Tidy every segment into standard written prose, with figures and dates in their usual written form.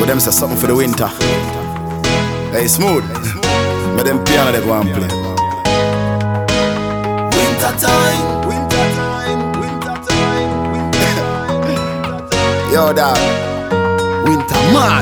them say something for the winter. Hey, smooth. But them piano they go and play. Winter time. Yo, dog. Winter mad.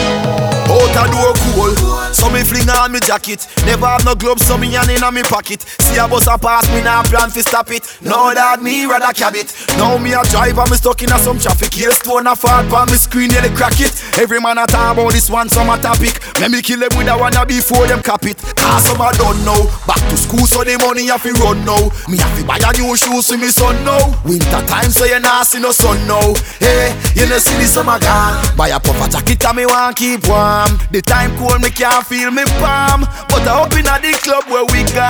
Out a door cool, so me fling on me jacket. Never have no gloves, so me hand in me pocket. See a bus a pass, me nah plan fi stop it. No dad, me rather cab it. Now me a driver, me stuck in a some traffic. Here stone a fall pan me screen, nearly crack it. Every man a talk about this one, some a topic. Let me kill them with a one before them cap it. Cause some a don't know. Back to school, so the money have fi run now. Me have to buy a new shoes for me son now. Winter time, so you nah see no sun now. Hey, you know see the summer gone. Buy a puffer jacket and me want keep warm. The time cold, me can't feel me palm. But I up in a the club where we gone.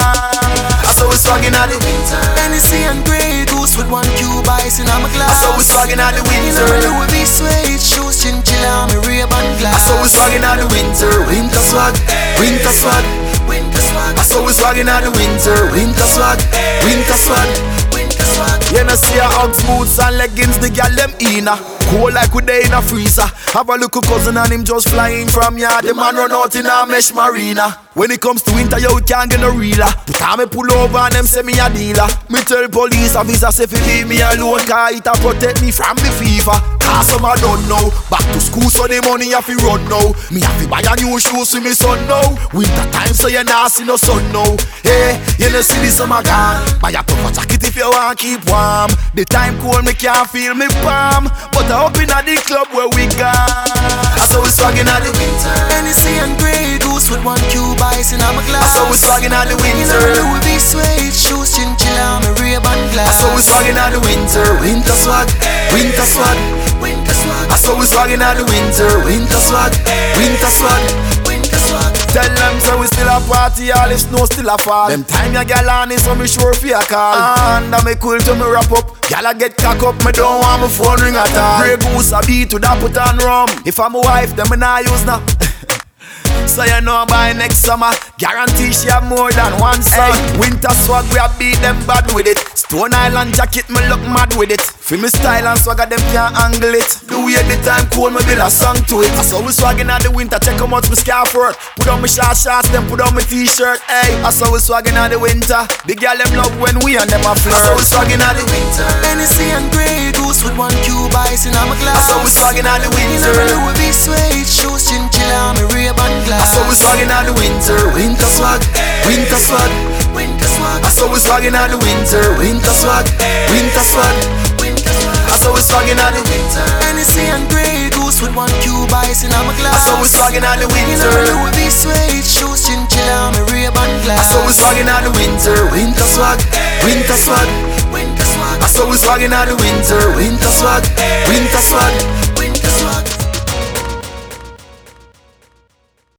I saw we swagging at the winter. Hennessy and Grey Goose with one cube ice in my glass. I saw we swagging at the winter. Louis V suede shoes, chinchilla, me Ray-Ban glass. I saw we swagging at the winter. Winter swag, winter swag, winter swag. I saw we swagging at the winter. Winter swag, winter swag, winter swag. You know see a Uggs boots and leggings, the gal them inna. Cold like we dey in a freezer. Have a little cousin and him just flying from yard. The man run out in a mesh marina. When it comes to winter, yo, we can't get no realer. The time me pull over and them say me a dealer. Me tell police officer say fi leave me alone, cause it a protect me from the fever. Cause some I don't know. Back to school so the money have to run now. Me have to buy a new shoes for me son now. Winter time so you nah see no sun now. Hey, you know see the summer gone. Buy a puffer jacket if you want keep warm. The time cold me can't feel me palm. But I up in a the club where we gone. I saw we swagging at the winter. Hennessy and Grey Goose with one cube ice in my glass. I saw we swagging at the winter. Louis V suede shoes, chinchilla, me Ray-Ban glass. I saw we swagging at the winter. Winter swag, winter swag, winter swag. I saw we swagging at the winter. Winter swag, winter swag, winter swag. Tell them so we still a party, all if snow still a fall. Them time ya gal on it, so me sure fi a call. And me cool to me wrap up. Gal a get cock up, me don't want my phone ring at all. Grey Goose a beat to that put on rum. If I'm a wife, then me nah use now. So you know by next summer, guarantee she have more than one son. Hey, winter swag, we a beat them bad with it. Stone Island jacket, me look mad with it. Feel me style and swagger, them can't angle it. The way the time cold, me build a song to it. I saw we swagging at the winter, check how much me scarf worth. Put on my shorts, then put on my t-shirt. Hey, I saw we swagging at the winter. The girl them love when we and them a flirt. I saw we swagging at the winter. Hennessy and Grey Goose with one cube ice in my glass. I saw we swagging at the winter. Louis V suede shoes, chinchilla, me Ray-Ban glass. I saw we swagging at the winter. Winter swag, winter swag, winter swag. I saw we swagging at the winter. Winter swag, winter swag, winter swag. I saw we swagging at the winter. Hennessy and Grey Goose with one cube ice in my glass. I saw we swagging at the winter. Louis V suede shoes, chinchilla, me Ray-Ban glass. I saw we swagging at the winter. Winter swag, winter swag, winter swag. I saw we swagging at the winter. Winter swag, winter swag.